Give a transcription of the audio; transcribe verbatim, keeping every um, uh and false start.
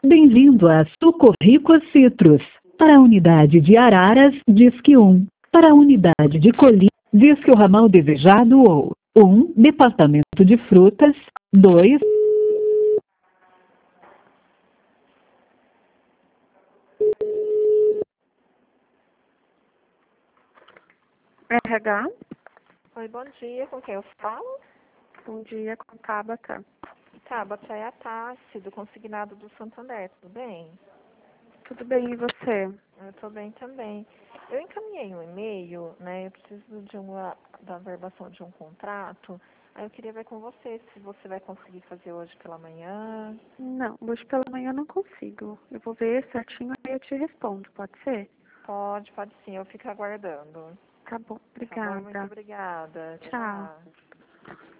Bem-vindo a Socorrico Citrus. Para a unidade de Araras, disque um. Para a unidade de Colina, disque o ramal desejado ou um. Departamento de frutas, dois. R H, Oi, bom dia. Com quem eu falo? bom dia, com Tabata. Tabata, é a Tassi, do Consignado do Santander, tudo bem? Tudo bem, e você? Eu estou bem também. Eu encaminhei um e-mail, né? Eu preciso de uma, da verbação de um contrato. Aí eu queria ver com você se você vai conseguir fazer hoje pela manhã. Não, hoje pela manhã eu não consigo. Eu vou ver certinho e eu te respondo, pode ser? Pode, pode sim, eu fico aguardando. Tá bom, Tá bom? Muito obrigada. obrigada. Tchau. Tchau.